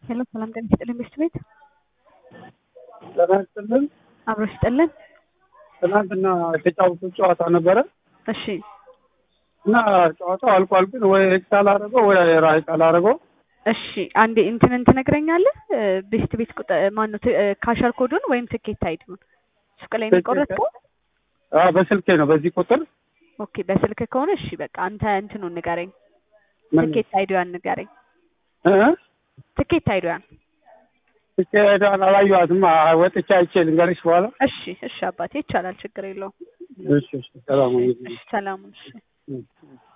ሄሎ ሰላም ጤና ይስጥልኝ ሚስት ቤት ጤና ይስጥልኝ። አብሮ ይስጥልን። ትናንትና የተጫወቱት ጨዋታ ነበረ። እሺ እና ጨዋታው አልቋል፣ ግን ወይ ኤክሳል አደረገው ወይ ራይት አላደረገው። እሺ አንዴ እንትን ትነግረኛለህ? ቤስት ቤት ቁጥር ማነው? ካሸር ኮዱን ወይም ትኬት አይዲውን ሱቅ ላይ የሚቆረጥከው? በስልኬ ነው በዚህ ቁጥር። ኦኬ በስልክ ከሆነ እሺ በቃ አንተ እንትኑን ንገረኝ። ትኬት አይዲዋን ንገረኝ። ትኬት አይዲዋን ትኬት አላየኋትም። ወጥቼ አይቼ ልንገርሽ በኋላ። እሺ እሺ አባቴ ይቻላል፣ ችግር የለውም። እሺ ሰላም ሰላም። እሺ